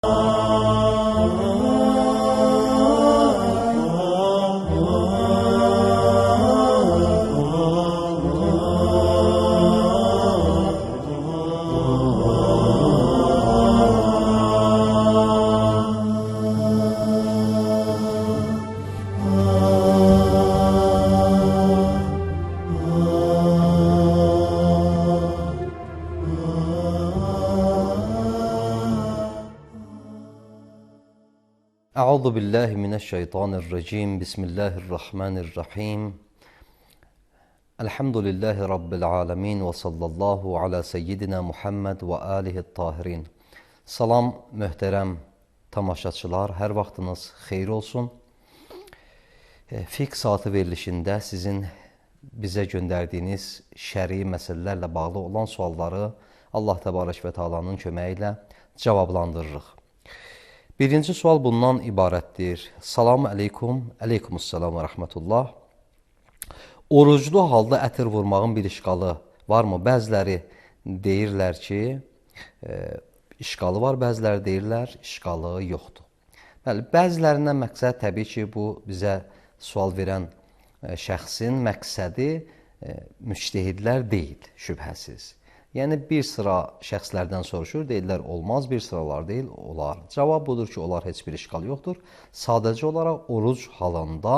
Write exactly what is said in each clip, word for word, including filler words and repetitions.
Euzu billahi mineşşeytanirracim. Bismillahirrahmanirrahim. Elhamdülillahi rabbil alamin ve sallallahu ala seyyidina Muhammed ve alihi't tahirin. Salam möhtərəm tamaşaçılar, hər vaxtınız xeyir olsun. Fiqh saatı verilişində sizin bizə göndərdiyiniz şəri məsələlərlə bağlı olan sualları Allah Təbarək və Teala'nın köməyi ilə cavablandırırıq. Birinci sual bundan ibarətdir. Salamu aleykum, aleykumussalam və rəhmətullah. Oruclu halda ətir vurmağın bir işqalı varmı? Bəziləri deyirlər ki, e, işqalı var, bəziləri deyirlər, işqalı yoxdur. Bəli, bəzilərindən məqsəd təbii ki, bu bizə sual verən e, şəxsin məqsədi e, müctehidlər deyil, şübhəsiz. Yəni, bir sıra şəxslərdən soruşur, deyirlər olmaz, bir sıralar deyil, olar. Cavab budur ki, olar, heç bir işqal yoxdur. Sadəcə olaraq oruc halında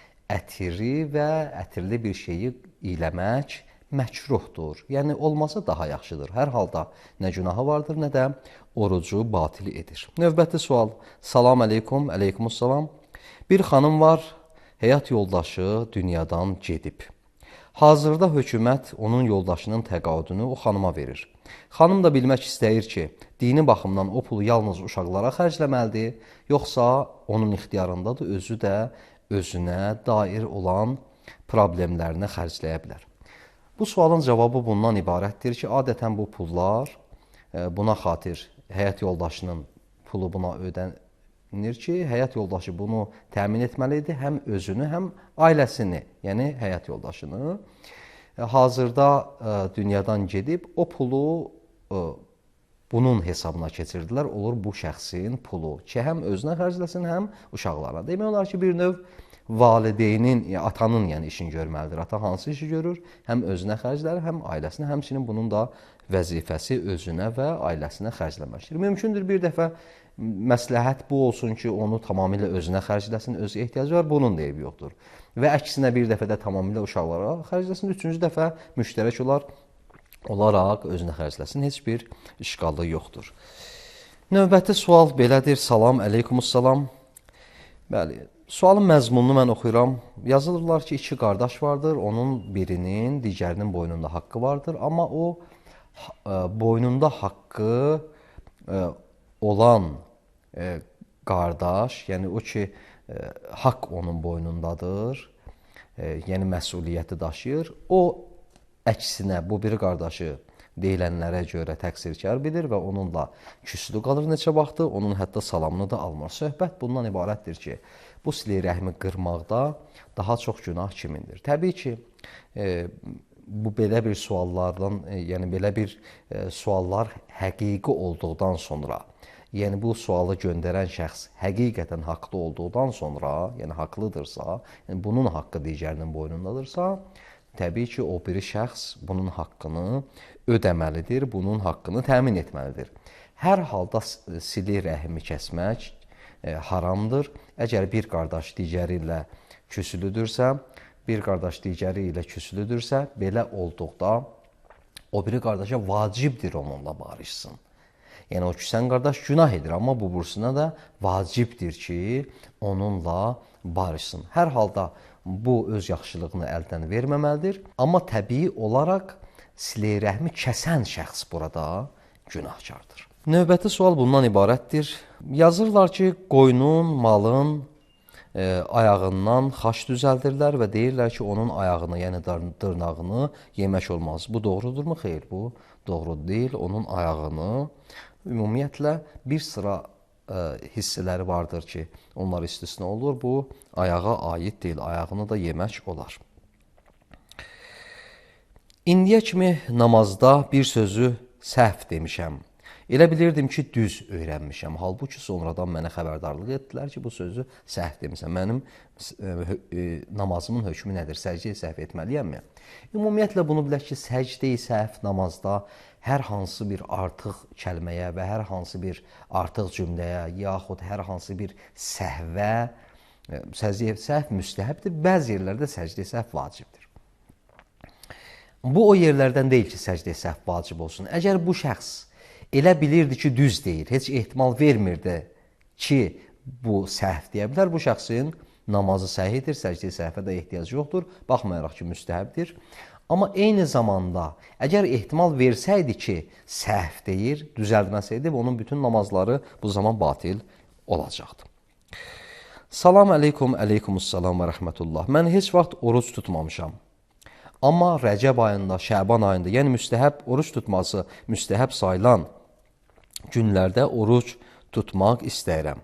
ətiri və ətirli bir şeyi iləmək məkruhdur. Yəni, olmasa daha yaxşıdır. Hər halda nə günahı vardır, nə də orucu batil edir. Növbəti sual. Salam aleykum, aleykumussalam. Bir xanım var, həyat yoldaşı dünyadan gedib. Hazırda hökumət onun yoldaşının təqaüdünü o xanıma verir. Xanım da bilmək istəyir ki, dini baxımdan o pulu yalnız uşaqlara xərcləməlidir, yoxsa onun ixtiyarındadır, özü də özünə dair olan problemlərini xərcləyə bilər. Bu sualın cavabı bundan ibarətdir ki, adətən bu pullar buna xatir həyat yoldaşının pulu buna ödənir ki, həyat yoldaşı bunu təmin etməlidir, həm özünü, həm ailəsini, yəni həyat yoldaşını. Hazırda ə, dünyadan gedib, o pulu ə, bunun hesabına keçirdilər, olur bu şəxsin pulu ki, həm özünə xərcləsin, həm uşaqlara. Demək olar ki, bir növ valideynin, atanın yəni işini görməlidir. Ata hansı işi görür? Həm özünə xərclər, həm ailəsinə, həmçinin bunun da vəzifəsi özünə və ailəsinə xərcləməkdir. Mümkündür bir dəfə məsləhət bu olsun ki, onu tamamilə özünə xərcləsin, öz ehtiyacı var, bunun da eybi yoxdur. Və əksinə bir dəfə də tamamilə uşaqlara xərcləsin, üçüncü dəfə müştərək olar, olaraq özünə xərcləsin, heç bir işqalı yoxdur. Növbəti sual belədir. Salam, aleykumussalam. Bəli, sualın məzmununu mən oxuyuram. Yazılırlar ki, iki qardaş vardır, onun birinin, digərinin boynunda haqqı vardır, amma o boynunda haqqı olan e, qardaş, yəni o ki, e, haqq onun boynundadır, e, yəni məsuliyyəti daşıyır, o əksinə bu biri qardaşı deyilənlərə görə təqsirkar bilir və onunla küslü qalır neçə vaxtı, onun hətta salamını da almır. Söhbət bundan ibarətdir ki, bu silə rəhmi qırmaqda daha çox günah kimindir? Təbii ki, e, bu belə bir suallardan, e, yəni belə bir e, suallar həqiqi olduqdan sonra, yəni bu sualı göndərən şəxs həqiqətən haqlı olduqdan sonra, yəni haqlıdırsa, yəni bunun haqqı digərinin boynundadırsa, təbii ki, o biri şəxs bunun haqqını ödəməlidir, bunun haqqını təmin etməlidir. Hər halda sili rəhimi kəsmək e, haramdır. Əgər bir qardaş digəri ilə küslüdürsə, bir qardaş digəri ilə küslüdürsə, belə olduqda o biri qardaşa vacibdir onunla barışsın. Yəni, o küsən qardaş günah edir, amma bu bursuna da vacibdir ki, onunla barışsın. Hər halda bu öz yaxşılığını əldən verməməlidir, amma təbii olaraq silə rəhmi kəsən şəxs burada günahkardır. Növbəti sual bundan ibarətdir. Yazırlar ki, qoyunun, malın e, ayağından xaş düzəldirlər və deyirlər ki, onun ayağını, yəni dırnağını yemək olmaz. Bu doğrudurmu? Xeyr, bu doğru deyil. Onun ayağını ümumiyyətlə bir sıra ə, hissələri vardır ki, onlar istisna olur. Bu ayağa aid deyil, ayağını da yemək olar. İndiyə kimi namazda bir sözü səhv demişəm. Elə bilirdim ki, düz öyrənmişəm. Halbuki sonradan mənə xəbərdarlıq etdilər ki, bu sözü səhv demisən. Mənim e, e, namazımın hökmü nədir? Səcdəyə səhv etməliyəmmi? Ümumiyyətlə bunu bilək ki, səcdə-i səhv namazda hər hansı bir artıq kəlməyə və hər hansı bir artıq cümləyə, yaxud hər hansı bir səhvə, səcdə-i səhv müstəhəbdir, bəzi yerlərdə səcdə-i səhv vacibdir. Bu o yerlərdən deyil ki, səcdə-i səhv vacib olsun. Əgər bu şəxs elə bilirdi ki, düz deyir, heç ehtimal vermirdi ki, bu səhv deyə bilər, bu şəxsin namazı səhihdir, səcdə-i səhvə də ehtiyac yoxdur, baxmayaraq ki, müstəhəbdir. Amma eyni zamanda, əgər ehtimal versəydi ki, səhv deyir, düzəldməsəydi, onun bütün namazları bu zaman batil olacaqdı. Salam əleykum, əleykumussalam və rəhmətullah. Mən heç vaxt oruc tutmamışam. Amma Rəcəb ayında, Şəban ayında, yəni müstəhəb oruc tutması müstəhəb sayılan günlərdə oruc tutmaq istəyirəm.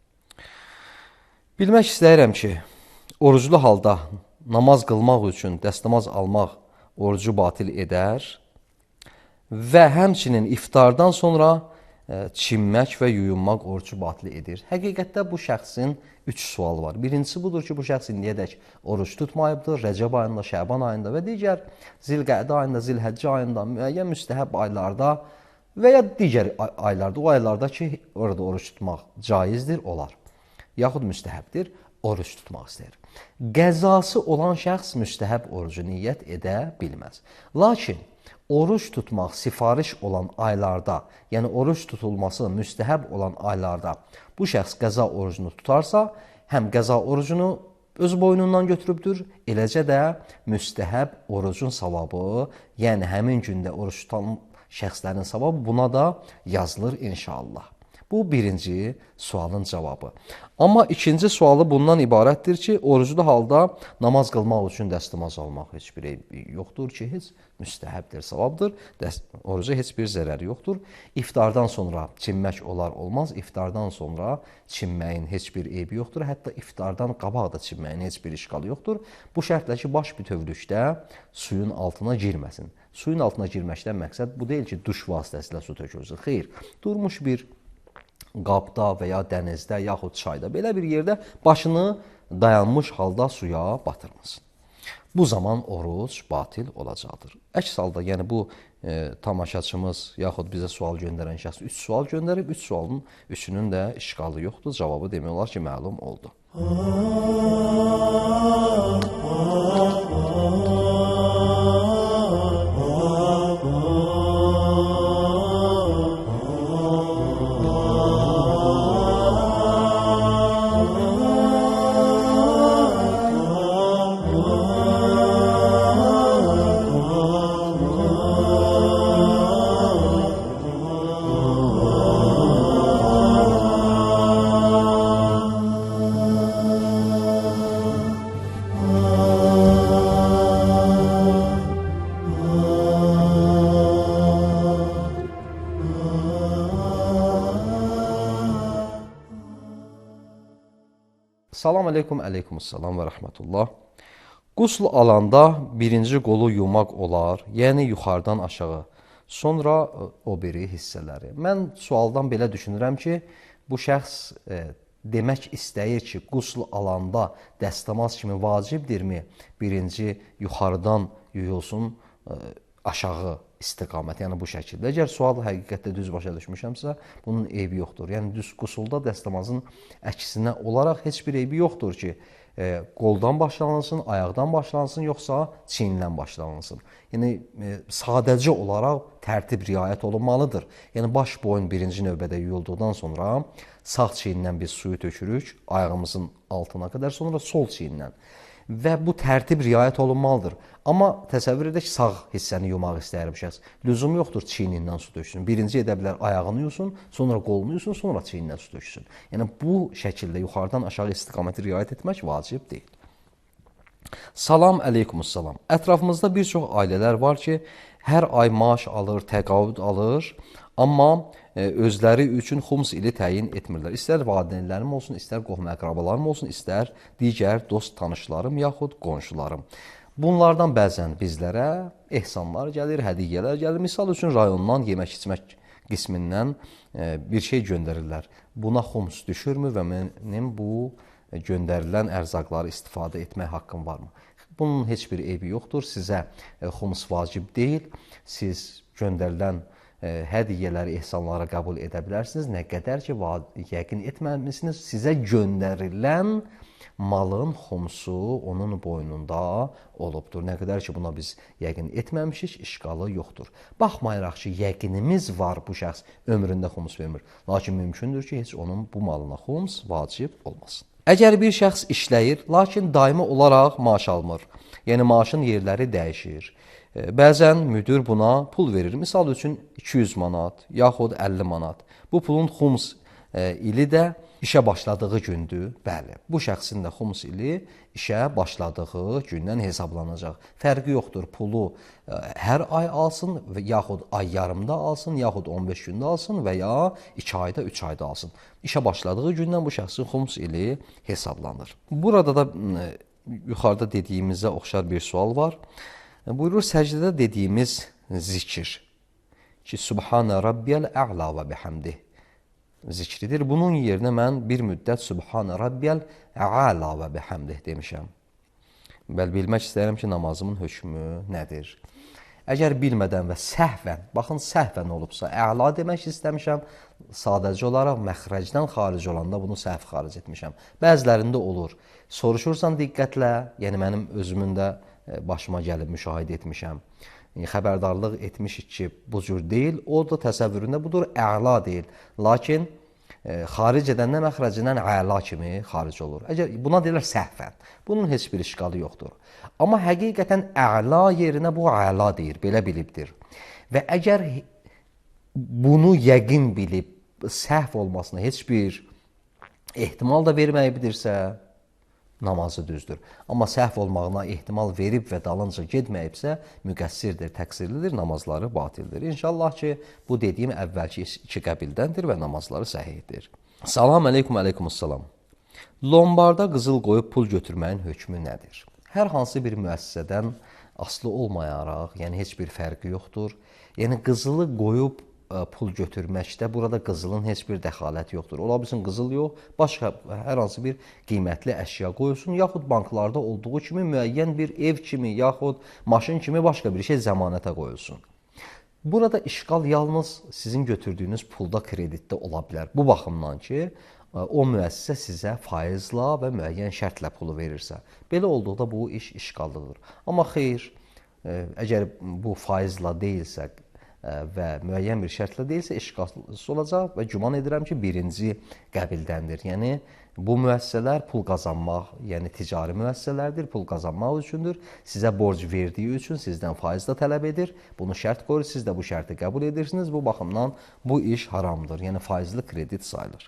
Bilmək istəyirəm ki, oruclu halda namaz qılmaq üçün dəstəmaz almaq orucu batil edər və həmçinin iftardan sonra çimmək və yuyunmaq orucu batil edir. Həqiqətdə bu şəxsin üç sual var. Birincisi budur ki, bu şəxs indiyədək oruc tutmayıbdır. Rəcəb ayında, Şəban ayında və digər Zilqədə ayında, Zilhəccə ayında, müəyyən müstəhəb aylarda və ya digər aylarda, o aylarda ki, orada oruc tutmaq caizdir, olar. Yaxud müstəhəbdir, oruc tutmaq istəyir. Qəzası olan şəxs müstəhəb orucu niyyət edə bilməz. Lakin oruc tutmaq sifariş olan aylarda, yəni oruc tutulması müstəhəb olan aylarda bu şəxs qəza orucunu tutarsa, həm qəza orucunu öz boynundan götürübdür, eləcə də müstəhəb orucun savabı, yəni həmin gündə oruc tutan şəxslərin savabı buna da yazılır inşallah. Bu birinci sualın cavabı. Amma ikinci sualı bundan ibarətdir ki, oruclu halda namaz qılmaq üçün dəstəmaz almaq heç bir yoxdur ki, heç müstəhəbdir, savabdır. Oruca heç bir zərəri yoxdur. İftardan sonra çimmək olar, olmaz. İftardan sonra çimməyin heç bir eybi yoxdur. Hətta iftardan qabaq da çimməyin heç bir işqalı yoxdur. Bu şərtlə ki, baş bütövlükdə suyun altına girməsin. Suyun altına girməkdən məqsəd bu deyil ki, duş vasitəsilə su tökülsün. Xeyr, durmuş bir qabda və ya dənizdə, yaxud çayda, belə bir yerdə başını dayanmış halda suya batırmasın. Bu zaman oruc batil olacaqdır. Əks halda, yəni bu e, tamaşaçımız, yaxud bizə sual göndərən şəxs üç sual göndərib, üç sualın üçünün də işqalı yoxdur. Cavabı demək olar ki, məlum oldu. Salam əleykum, əleykumussalam və rəhmətullah. Qusl alanda birinci qolu yumaq olar, yəni yuxarıdan aşağı, sonra o biri hissələri. Mən sualdan belə düşünürəm ki, bu şəxs e, demək istəyir ki, qusl alanda dəstəmaz kimi vacibdirmi? Birinci yuxarıdan yuyulsun, e, aşağı istiqamət, yəni bu şəkildə. Əgər sual həqiqətdə düz başa düşmüşəmsə, bunun eybi yoxdur. Yəni düz qusulda dəstəmazın əksinə olaraq heç bir eybi yoxdur ki, e, qoldan başlanılsın, ayaqdan başlanılsın, yoxsa çiynindən başlanılsın. Yəni e, sadəcə olaraq tərtib riayət olunmalıdır. Yəni baş boyun birinci növbədə yuyulduqdan sonra sağ çiynindən biz suyu tökürük, ayağımızın altına qədər, sonra sol çiynindən. Və bu tərtib riayət olunmalıdır. Amma təsəvvür edək ki, sağ hissəni yumaq istəyir bir şəxs. Lüzum yoxdur çiynindən su töksün. Birinci edə bilər ayağını yusun, sonra qolunu yusun, sonra çiynindən su töksün. Yəni bu şəkildə yuxarıdan aşağı istiqaməti riayət etmək vacib deyil. Salam əleykumussalam. Ətrafımızda bir çox ailələr var ki, hər ay maaş alır, təqaüd alır, amma özləri üçün xums ili təyin etmirlər. İstər valideynlərim olsun, istər qohum-əqrabalarım olsun, istər digər dost tanışlarım yaxud qonşularım. Bunlardan bəzən bizlərə ehsanlar gəlir, hədiyyələr gəlir. Misal üçün rayondan yemək içmək qismindən bir şey göndərirlər. Buna xums düşürmü və mənim bu göndərilən ərzaqları istifadə etmək haqqım varmı? Bunun heç bir eybi yoxdur. Sizə xums vacib deyil. Siz göndərilən hədiyyələri, ehsanları qəbul edə bilərsiniz. Nə qədər ki, yəqin etməmisiniz, sizə göndərilən malın xumsu onun boynunda olubdur. Nə qədər ki, buna biz yəqin etməmişik, işqalı yoxdur. Baxmayaraq ki, yəqinimiz var bu şəxs ömründə xums vermir. Lakin mümkündür ki, heç onun bu malına xums vacib olmasın. Əgər bir şəxs işləyir, lakin daimi olaraq maaş almır, yəni maaşın yerləri dəyişir. Bəzən müdir buna pul verir. Misal üçün iki yüz manat, yaxud əlli manat. Bu pulun xums ili də işə başladığı gündür. Bəli, bu şəxsin də xums ili işə başladığı gündən hesablanacaq. Fərqi yoxdur, pulu hər ay alsın, yaxud ay yarımda alsın, yaxud on beş gündə alsın və ya iki ayda, üç ayda alsın. İşə başladığı gündən bu şəxsin xums ili hesablanır. Burada da yuxarıda dediyimizə oxşar bir sual var. Buyurur, səcdədə dediyimiz zikir ki, Subhanə Rabbiyəl ə'la və bihamdih zikridir. Bunun yerinə mən bir müddət Subhanə Rabbiyəl ə'la və bihamdih demişəm. Bəli, bilmək istəyirəm ki, namazımın hökmü nədir? Əgər bilmədən və səhvən, baxın səhvən olubsa, ə'la demək istəmişəm, sadəcə olaraq məxrəcdən xaric olanda bunu səhv xaric etmişəm. Bəzilərində olur. Soruşursan diqqətlə, yəni mənim özümün də başıma gəlib müşahidə etmişəm. Xəbərdarlıq etmişik ki, bu cür deyil. O da təsəvvüründə budur, əla deyil. Lakin xaric edəndə məxrəcindən əla kimi xaric olur. Əgər buna deyirlər səhvən. Bunun heç bir işqalı yoxdur. Amma həqiqətən əla yerinə bu əla deyir, belə bilibdir. Və əgər bunu yəqin bilib, səhv olmasına heç bir ehtimal da verməyibidirsə, namazı düzdür. Amma səhv olmağına ehtimal verib və dalınca getməyibsə, müqəssirdir, təqsirlidir, namazları batildir. İnşallah ki, bu dediyim əvvəlki iki qəbildəndir və namazları səhihdir. Salam əleykum, əleykumussalam. Lombarda qızıl qoyub pul götürməyin hökmü nədir? Hər hansı bir müəssisədən asılı olmayaraq, yəni heç bir fərqi yoxdur. Yəni qızılı qoyub pul götürməkdə burada qızılın heç bir dəxaləti yoxdur. Ola bilsin qızıl yox, başqa hər hansı bir qiymətli əşya qoyulsun, yaxud banklarda olduğu kimi müəyyən bir ev kimi, yaxud maşın kimi başqa bir şey zəmanətə qoyulsun. Burada işqal yalnız sizin götürdüyünüz pulda kreditdə ola bilər. Bu baxımdan ki, o müəssisə sizə faizla və müəyyən şərtlə pulu verirsə. Belə olduqda bu iş işqallıdır. Amma xeyr, əgər bu faizla deyilsə, və müəyyən bir şərtlə deyilsə, işqalsız olacaq və güman edirəm ki, birinci qəbildəndir. Yəni, bu müəssisələr pul qazanmaq, yəni ticari müəssisələrdir, pul qazanmaq üçündür. Sizə borc verdiyi üçün sizdən faiz da tələb edir. Bunu şərt qoyur, siz də bu şərti qəbul edirsiniz. Bu baxımdan bu iş haramdır, yəni faizli kredit sayılır.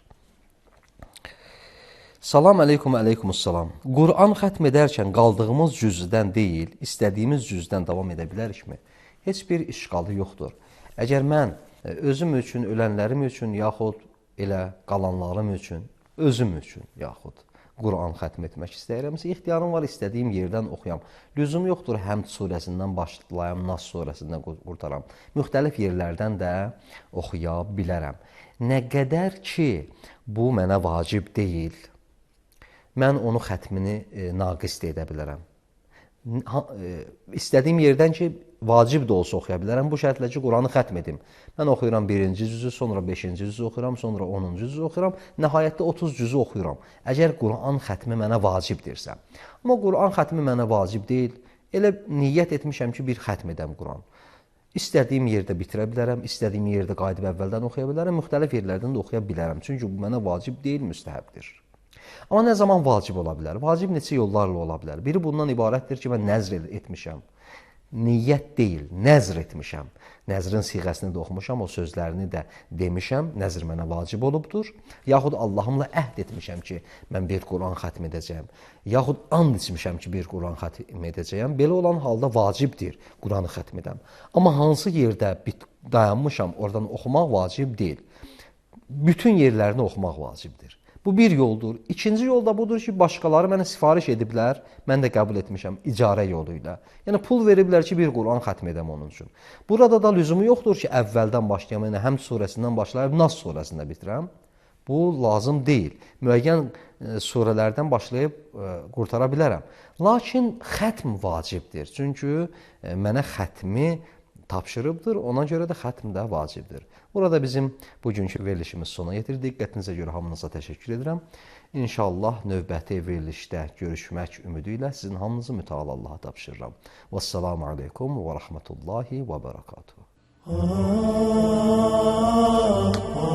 Salam əleykum, əleykumussalam. Quran xətm edərkən qaldığımız cüzdən deyil, istədiyimiz cüzdən davam edə bilərikmi? Heç bir işqalı yoxdur. Əgər mən özüm üçün, ölənlərim üçün, yaxud elə qalanlarım üçün, özüm üçün, yaxud Quran xətm etmək istəyirəmsə, ixtiyarım var, istədiyim yerdən oxuyam. Lüzum yoxdur, Həmd surəsindən başlayam, Nas surəsindən qurtaram. Müxtəlif yerlərdən də oxuya bilərəm. Nə qədər ki, bu mənə vacib deyil, mən onu xətmini naqis də edə bilərəm. İstədiyim yerdən ki, vacib də olsa oxuya bilərəm. Bu şərtlə ki, Quranı xətm edim. Mən oxuyuram birinci cüzü, sonra beşinci cüzü oxuyuram, sonra onuncu cüzü oxuyuram, nəhayətdə otuz cüzü oxuyuram. Əgər Quran xətmi mənə vacibdirsə. Amma Quran xətmi mənə vacib deyil. Elə niyyət etmişəm ki, bir xətm edəm Quran. İstədiyim yerdə bitirə bilərəm, istədiyim yerdə qayıdıb əvvəldən oxuya bilərəm, müxtəlif yerlərdən də oxuya bilərəm. Çünki bu mənə vacib deyil, müstəhəbdir. Amma nə zaman vacib ola bilər? Vacib neçə yollarla ola bilər? Biri bundan ibarətdir ki, mən nəzr etmişəm. Niyyət deyil, nəzr etmişəm. Nəzrin siğəsini də oxumuşam, o sözlərini də demişəm, nəzr mənə vacib olubdur. Yaxud Allahımla əhd etmişəm ki, mən bir Quran xətm edəcəyəm. Yaxud and içmişəm ki, bir Quran xətm edəcəyəm. Belə olan halda vacibdir Quranı xətm edəm. Amma hansı yerdə dayanmışam, oradan oxumaq vacib deyil. Bütün yerlərini oxumaq vacibdir. Bu bir yoldur. İkinci yol da budur ki, başqaları mənə sifariş ediblər, mən də qəbul etmişəm icarə yolu ilə. Yəni pul veriblər ki, bir Quran xətm edəm onun üçün. Burada da lüzumu yoxdur ki, əvvəldən başlayam, yəni Həmd surəsindən başlayıb Nas surəsində bitirəm. Bu lazım deyil. Müəyyən surələrdən başlayıb qurtara bilərəm. Lakin xətm vacibdir. Çünki mənə xətmi tapşırıbdır, ona görə də xətm də vacibdir. Burada bizim bugünkü verilişimiz sona yetir. Diqqətinizə görə hamınıza təşəkkür edirəm. İnşallah növbəti verilişdə görüşmək ümidi ilə sizin hamınızı mütəal Allaha tapşırıram. Vəssalamu aleykum və rəhmətullahi və bərəkatuhu.